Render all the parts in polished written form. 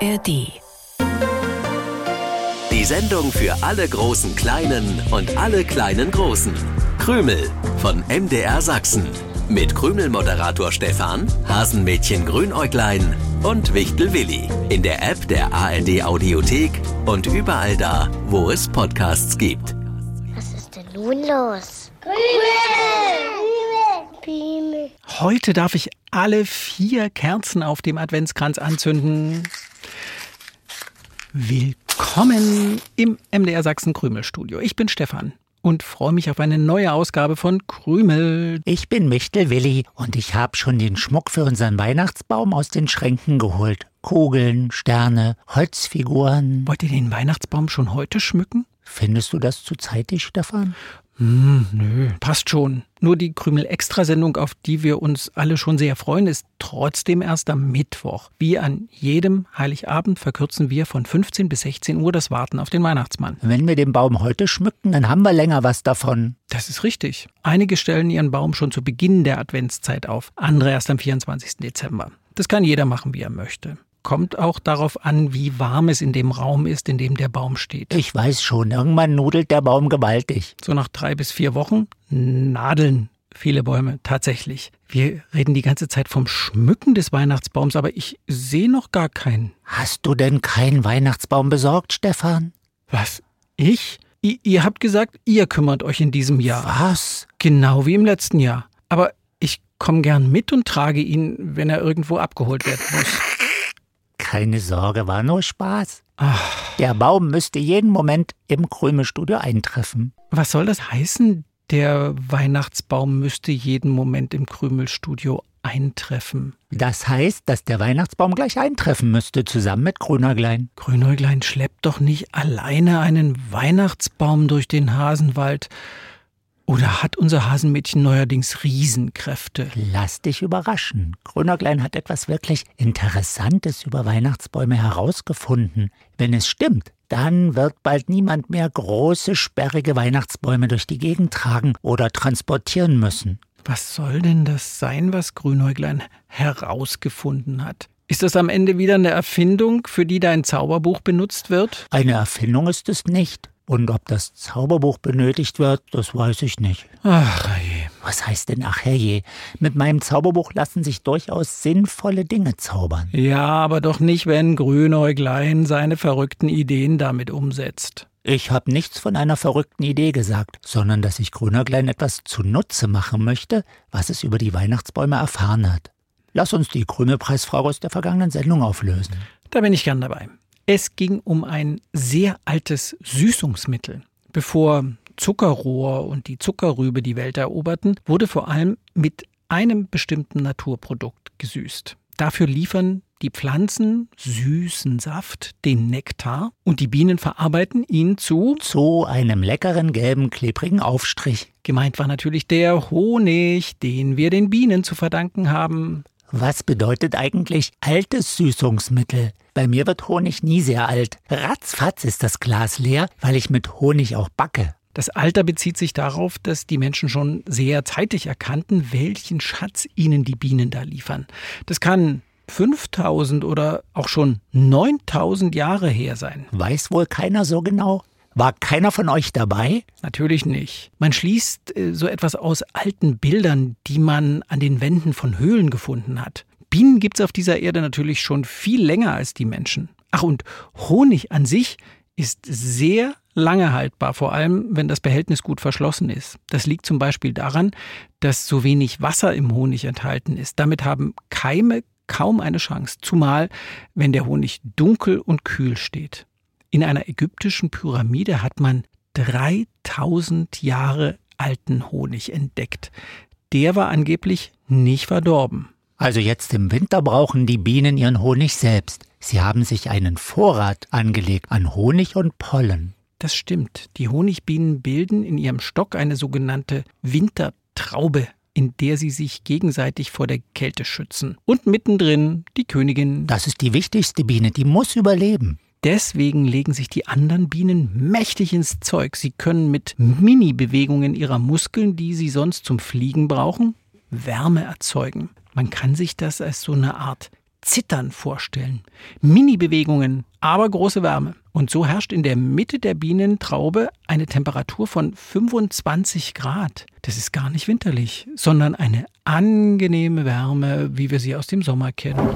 ARD. Die Sendung für alle großen Kleinen und alle kleinen Großen. Krümel von MDR Sachsen. Mit Krümel-Moderator Stefan, Hasenmädchen Grünäuglein und Wichtel Willi. In der App der ARD Audiothek und überall da, wo es Podcasts gibt. Was ist denn nun los? Krümel! Heute darf ich alle 4 Kerzen auf dem Adventskranz anzünden. Willkommen im MDR Sachsen Krümelstudio. Ich bin Stefan und freue mich auf eine neue Ausgabe von Krümel. Ich bin Wichtel Willi und ich habe schon den Schmuck für unseren Weihnachtsbaum aus den Schränken geholt. Kugeln, Sterne, Holzfiguren. Wollt ihr den Weihnachtsbaum schon heute schmücken? Findest du das zu zeitig, Stefan? Nö, passt schon. Nur die Krümel-Extrasendung, auf die wir uns alle schon sehr freuen, ist trotzdem erst am Mittwoch. Wie an jedem Heiligabend verkürzen wir von 15 bis 16 Uhr das Warten auf den Weihnachtsmann. Wenn wir den Baum heute schmücken, dann haben wir länger was davon. Das ist richtig. Einige stellen ihren Baum schon zu Beginn der Adventszeit auf, andere erst am 24. Dezember. Das kann jeder machen, wie er möchte. Kommt auch darauf an, wie warm es in dem Raum ist, in dem der Baum steht. Ich weiß schon, irgendwann nudelt der Baum gewaltig. So nach 3 bis 4 Wochen nadeln viele Bäume tatsächlich. Wir reden die ganze Zeit vom Schmücken des Weihnachtsbaums, aber ich sehe noch gar keinen. Hast du denn keinen Weihnachtsbaum besorgt, Stefan? Was? Ich? Ihr habt gesagt, ihr kümmert euch in diesem Jahr. Was? Genau wie im letzten Jahr. Aber ich komme gern mit und trage ihn, wenn er irgendwo abgeholt werden muss. Keine Sorge, war nur Spaß. Ach. Der Baum müsste jeden Moment im Krümelstudio eintreffen. Was soll das heißen? Der Weihnachtsbaum müsste jeden Moment im Krümelstudio eintreffen. Das heißt, dass der Weihnachtsbaum gleich eintreffen müsste, zusammen mit Grünäuglein. Grünäuglein schleppt doch nicht alleine einen Weihnachtsbaum durch den Hasenwald. Oder hat unser Hasenmädchen neuerdings Riesenkräfte? Lass dich überraschen. Grünäuglein hat etwas wirklich Interessantes über Weihnachtsbäume herausgefunden. Wenn es stimmt, dann wird bald niemand mehr große, sperrige Weihnachtsbäume durch die Gegend tragen oder transportieren müssen. Was soll denn das sein, was Grünäuglein herausgefunden hat? Ist das am Ende wieder eine Erfindung, für die dein Zauberbuch benutzt wird? Eine Erfindung ist es nicht. Und ob das Zauberbuch benötigt wird, das weiß ich nicht. Ach je. Was heißt denn ach je? Mit meinem Zauberbuch lassen sich durchaus sinnvolle Dinge zaubern. Ja, aber doch nicht, wenn Grünäuglein seine verrückten Ideen damit umsetzt. Ich habe nichts von einer verrückten Idee gesagt, sondern dass ich Grünäuglein etwas zunutze machen möchte, was es über die Weihnachtsbäume erfahren hat. Lass uns die Krümelpreisfrage aus der vergangenen Sendung auflösen. Da bin ich gern dabei. Es ging um ein sehr altes Süßungsmittel. Bevor Zuckerrohr und die Zuckerrübe die Welt eroberten, wurde vor allem mit einem bestimmten Naturprodukt gesüßt. Dafür liefern die Pflanzen süßen Saft, den Nektar, und die Bienen verarbeiten ihn zu einem leckeren, gelben, klebrigen Aufstrich. Gemeint war natürlich der Honig, den wir den Bienen zu verdanken haben. Was bedeutet eigentlich altes Süßungsmittel? Bei mir wird Honig nie sehr alt. Ratzfatz ist das Glas leer, weil ich mit Honig auch backe. Das Alter bezieht sich darauf, dass die Menschen schon sehr zeitig erkannten, welchen Schatz ihnen die Bienen da liefern. Das kann 5000 oder auch schon 9000 Jahre her sein. Weiß wohl keiner so genau? War keiner von euch dabei? Natürlich nicht. Man schließt so etwas aus alten Bildern, die man an den Wänden von Höhlen gefunden hat. Bienen gibt's auf dieser Erde natürlich schon viel länger als die Menschen. Ach, und Honig an sich ist sehr lange haltbar, vor allem wenn das Behältnis gut verschlossen ist. Das liegt zum Beispiel daran, dass so wenig Wasser im Honig enthalten ist. Damit haben Keime kaum eine Chance, zumal wenn der Honig dunkel und kühl steht. In einer ägyptischen Pyramide hat man 3000 Jahre alten Honig entdeckt. Der war angeblich nicht verdorben. Also jetzt im Winter brauchen die Bienen ihren Honig selbst. Sie haben sich einen Vorrat angelegt an Honig und Pollen. Das stimmt. Die Honigbienen bilden in ihrem Stock eine sogenannte Wintertraube, in der sie sich gegenseitig vor der Kälte schützen. Und mittendrin die Königin. Das ist die wichtigste Biene, die muss überleben. Deswegen legen sich die anderen Bienen mächtig ins Zeug. Sie können mit Mini-Bewegungen ihrer Muskeln, die sie sonst zum Fliegen brauchen, Wärme erzeugen. Man kann sich das als so eine Art Zittern vorstellen. Mini-Bewegungen, aber große Wärme. Und so herrscht in der Mitte der Bienentraube eine Temperatur von 25 Grad. Das ist gar nicht winterlich, sondern eine angenehme Wärme, wie wir sie aus dem Sommer kennen.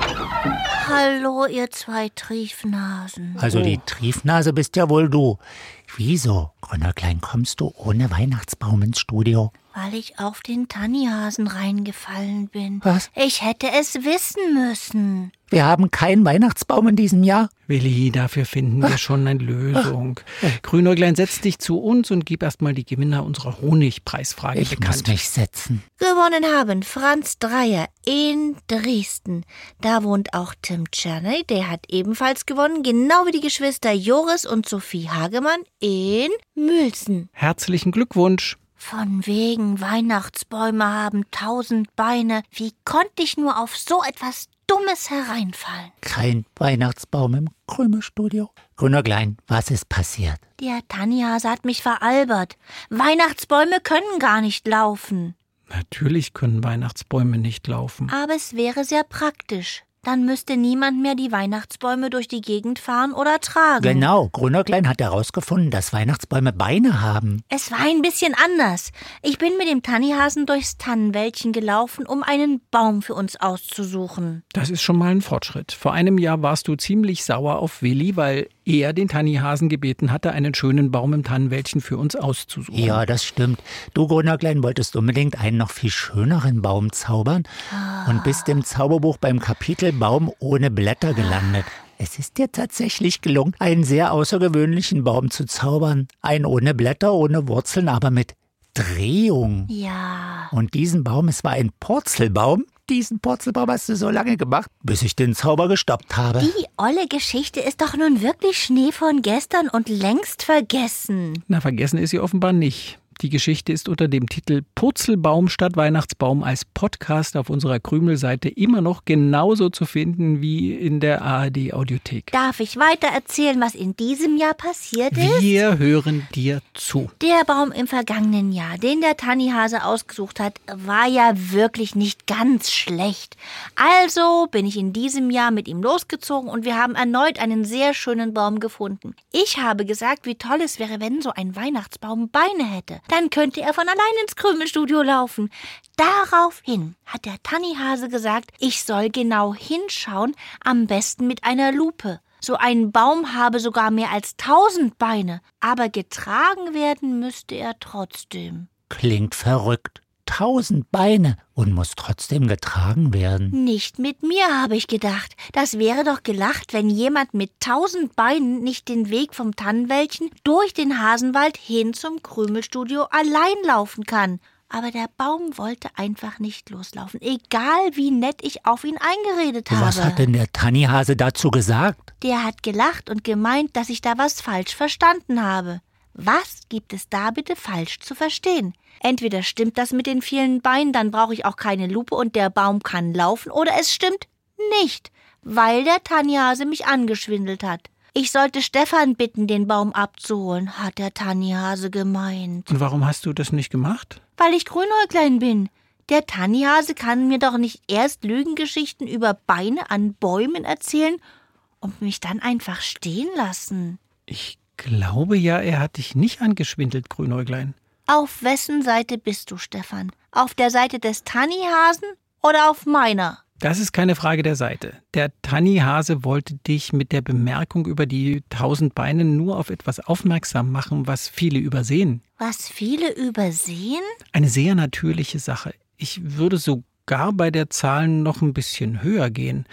Hallo, ihr zwei Triefnasen. Also die Triefnase bist ja wohl du. Wieso, Grünerklein, kommst du ohne Weihnachtsbaum ins Studio? Weil ich auf den Tannihasen reingefallen bin. Was? Ich hätte es wissen müssen. Wir haben keinen Weihnachtsbaum in diesem Jahr. Willi, dafür finden wir schon eine Lösung. Grünäuglein, setz dich zu uns und gib erstmal die Gewinner unserer Honigpreisfrage Ich bekannt. muss mich setzen. Gewonnen haben Franz Dreier in Dresden. Da wohnt auch Tim Czerny, der hat ebenfalls gewonnen, genau wie die Geschwister Joris und Sophie Hagemann in Mülsen. Herzlichen Glückwunsch. Von wegen Weihnachtsbäume haben 1000 Beine. Wie konnte ich nur auf so etwas Dummes hereinfallen? Kein Weihnachtsbaum im Krümelstudio. Grünerklein, was ist passiert? Der Tannihase hat mich veralbert. Weihnachtsbäume können gar nicht laufen. Natürlich können Weihnachtsbäume nicht laufen. Aber es wäre sehr praktisch. Dann müsste niemand mehr die Weihnachtsbäume durch die Gegend fahren oder tragen. Genau, Grünerklein hat herausgefunden, dass Weihnachtsbäume Beine haben. Es war ein bisschen anders. Ich bin mit dem Tannihasen durchs Tannenwäldchen gelaufen, um einen Baum für uns auszusuchen. Das ist schon mal ein Fortschritt. Vor einem Jahr warst du ziemlich sauer auf Willi, weil er den Tannihasen gebeten hatte, einen schönen Baum im Tannenwäldchen für uns auszusuchen. Ja, das stimmt. Du, Grünerklein, wolltest unbedingt einen noch viel schöneren Baum zaubern und bist im Zauberbuch beim Kapitel Baum ohne Blätter gelandet. Es ist dir tatsächlich gelungen, einen sehr außergewöhnlichen Baum zu zaubern. Einen ohne Blätter, ohne Wurzeln, aber mit Drehung. Ja. Und diesen Baum, es war ein Purzelbaum. Diesen Purzelbaum hast du so lange gemacht, bis ich den Zauber gestoppt habe. Die olle Geschichte ist doch nun wirklich Schnee von gestern und längst vergessen. Na, vergessen ist sie offenbar nicht. Die Geschichte ist unter dem Titel Purzelbaum statt Weihnachtsbaum als Podcast auf unserer Krümel-Seite immer noch genauso zu finden wie in der ARD-Audiothek. Darf ich weiter erzählen, was in diesem Jahr passiert ist? Wir hören dir zu. Der Baum im vergangenen Jahr, den der Tannihase ausgesucht hat, war ja wirklich nicht ganz schlecht. Also bin ich in diesem Jahr mit ihm losgezogen und wir haben erneut einen sehr schönen Baum gefunden. Ich habe gesagt, wie toll es wäre, wenn so ein Weihnachtsbaum Beine hätte. Dann könnte er von allein ins Krümelstudio laufen. Daraufhin hat der Tannihase gesagt, ich soll genau hinschauen, am besten mit einer Lupe. So ein Baum habe sogar mehr als 1000 Beine, aber getragen werden müsste er trotzdem. Klingt verrückt. 1000 Beine und muss trotzdem getragen werden. Nicht mit mir, habe ich gedacht. Das wäre doch gelacht, wenn jemand mit 1000 Beinen nicht den Weg vom Tannenwäldchen durch den Hasenwald hin zum Krümelstudio allein laufen kann. Aber der Baum wollte einfach nicht loslaufen, egal wie nett ich auf ihn eingeredet habe. Was hat denn der Tannihase dazu gesagt? Der hat gelacht und gemeint, dass ich da was falsch verstanden habe. Was gibt es da bitte falsch zu verstehen? Entweder stimmt das mit den vielen Beinen, dann brauche ich auch keine Lupe und der Baum kann laufen, oder es stimmt nicht, weil der Tannihase mich angeschwindelt hat. Ich sollte Stefan bitten, den Baum abzuholen, hat der Tannihase gemeint. Und warum hast du das nicht gemacht? Weil ich Grünäuglein bin. Der Tannihase kann mir doch nicht erst Lügengeschichten über Beine an Bäumen erzählen und mich dann einfach stehen lassen. Ich glaube ja, er hat dich nicht angeschwindelt, Grünäuglein. Auf wessen Seite bist du, Stefan? Auf der Seite des Tannihasen oder auf meiner? Das ist keine Frage der Seite. Der Tannihase wollte dich mit der Bemerkung über die 1000 Beine nur auf etwas aufmerksam machen, was viele übersehen. Was viele übersehen? Eine sehr natürliche Sache. Ich würde sogar bei der Zahl noch ein bisschen höher gehen.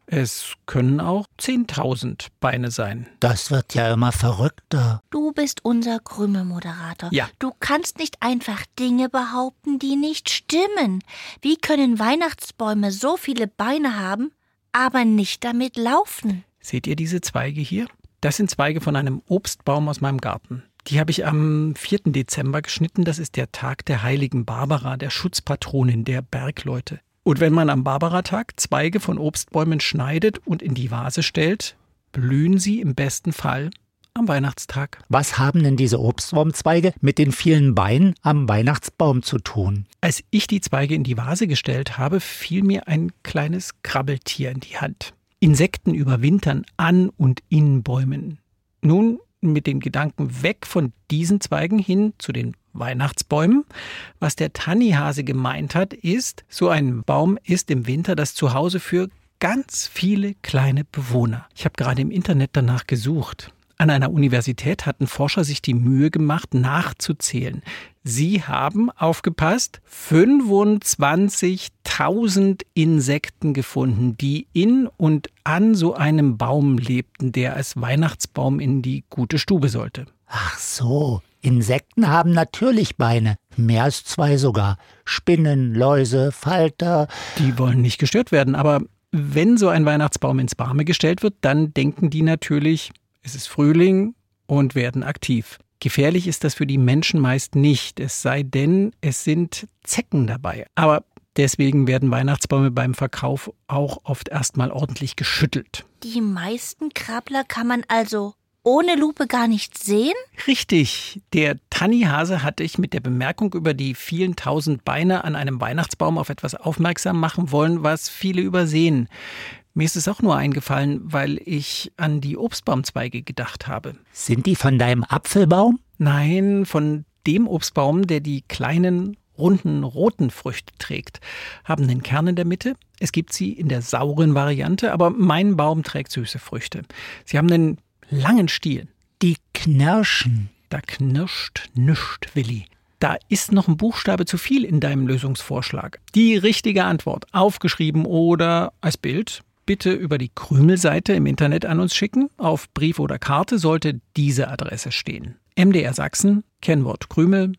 Es können auch 10.000 Beine sein. Das wird ja immer verrückter. Du bist unser Krümelmoderator. Ja. Du kannst nicht einfach Dinge behaupten, die nicht stimmen. Wie können Weihnachtsbäume so viele Beine haben, aber nicht damit laufen? Seht ihr diese Zweige hier? Das sind Zweige von einem Obstbaum aus meinem Garten. Die habe ich am 4. Dezember geschnitten. Das ist der Tag der heiligen Barbara, der Schutzpatronin der Bergleute. Und wenn man am Barbaratag Zweige von Obstbäumen schneidet und in die Vase stellt, blühen sie im besten Fall am Weihnachtstag. Was haben denn diese Obstbaumzweige mit den vielen Beinen am Weihnachtsbaum zu tun? Als ich die Zweige in die Vase gestellt habe, fiel mir ein kleines Krabbeltier in die Hand. Insekten überwintern an und in Bäumen. Nun mit dem Gedanken weg von diesen Zweigen hin zu den Weihnachtsbäumen. Was der Tannihase gemeint hat, ist, so ein Baum ist im Winter das Zuhause für ganz viele kleine Bewohner. Ich habe gerade im Internet danach gesucht. An einer Universität hatten Forscher sich die Mühe gemacht, nachzuzählen. Sie haben, aufgepasst, 25.000 Insekten gefunden, die in und an so einem Baum lebten, der als Weihnachtsbaum in die gute Stube sollte. Ach so, Insekten haben natürlich Beine, mehr als 2 sogar. Spinnen, Läuse, Falter. Die wollen nicht gestört werden, aber wenn so ein Weihnachtsbaum ins Warme gestellt wird, dann denken die natürlich, es ist Frühling und werden aktiv. Gefährlich ist das für die Menschen meist nicht, es sei denn, es sind Zecken dabei. Aber deswegen werden Weihnachtsbäume beim Verkauf auch oft erstmal ordentlich geschüttelt. Die meisten Krabbler kann man also ohne Lupe gar nicht sehen? Richtig. Der Tannihase hatte ich mit der Bemerkung über die vielen tausend Beine an einem Weihnachtsbaum auf etwas aufmerksam machen wollen, was viele übersehen. Mir ist es auch nur eingefallen, weil ich an die Obstbaumzweige gedacht habe. Sind die von deinem Apfelbaum? Nein, von dem Obstbaum, der die kleinen, runden, roten Früchte trägt. Haben den Kern in der Mitte. Es gibt sie in der sauren Variante, aber mein Baum trägt süße Früchte. Sie haben einen langen Stiel. Die knirschen. Da knirscht nischt, Willi. Da ist noch ein Buchstabe zu viel in deinem Lösungsvorschlag. Die richtige Antwort aufgeschrieben oder als Bild bitte über die Krümel-Seite im Internet an uns schicken. Auf Brief oder Karte sollte diese Adresse stehen. MDR Sachsen, Kennwort Krümel,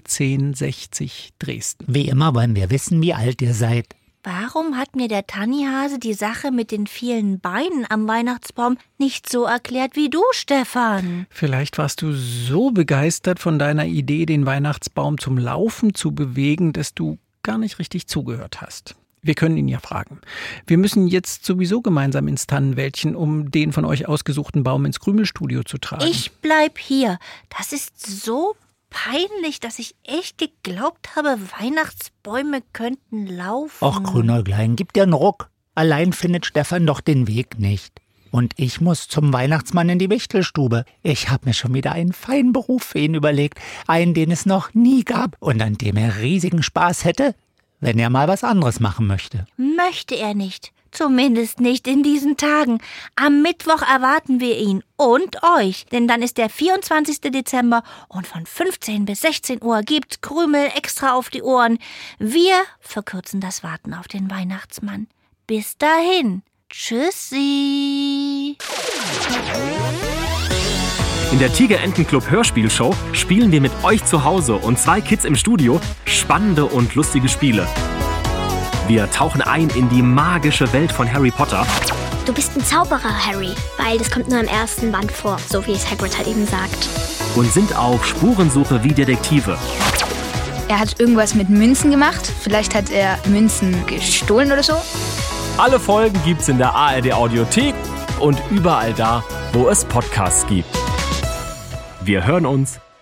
01060 Dresden. Wie immer wollen wir wissen, wie alt ihr seid. Warum hat mir der Tannihase die Sache mit den vielen Beinen am Weihnachtsbaum nicht so erklärt wie du, Stefan? Vielleicht warst du so begeistert von deiner Idee, den Weihnachtsbaum zum Laufen zu bewegen, dass du gar nicht richtig zugehört hast. Wir können ihn ja fragen. Wir müssen jetzt sowieso gemeinsam ins Tannenwäldchen, um den von euch ausgesuchten Baum ins Krümelstudio zu tragen. Ich bleib hier. Das ist so peinlich, dass ich echt geglaubt habe, Weihnachtsbäume könnten laufen. Och, Grünäuglein, gib dir einen Ruck. Allein findet Stefan doch den Weg nicht. Und ich muss zum Weihnachtsmann in die Wichtelstube. Ich habe mir schon wieder einen feinen Beruf für ihn überlegt. Einen, den es noch nie gab und an dem er riesigen Spaß hätte, wenn er mal was anderes machen möchte. Möchte er nicht. Zumindest nicht in diesen Tagen. Am Mittwoch erwarten wir ihn und euch, denn dann ist der 24. Dezember und von 15 bis 16 Uhr gibt's Krümel extra auf die Ohren. Wir verkürzen das Warten auf den Weihnachtsmann. Bis dahin. Tschüssi. In der Tiger-Enten-Club Hörspielshow spielen wir mit euch zu Hause und 2 Kids im Studio spannende und lustige Spiele. Wir tauchen ein in die magische Welt von Harry Potter. Du bist ein Zauberer, Harry, weil das kommt nur im ersten Band vor, so wie es Hagrid halt eben sagt. Und sind auf Spurensuche wie Detektive. Er hat irgendwas mit Münzen gemacht. Vielleicht hat er Münzen gestohlen oder so. Alle Folgen gibt's in der ARD-Audiothek und überall da, wo es Podcasts gibt. Wir hören uns.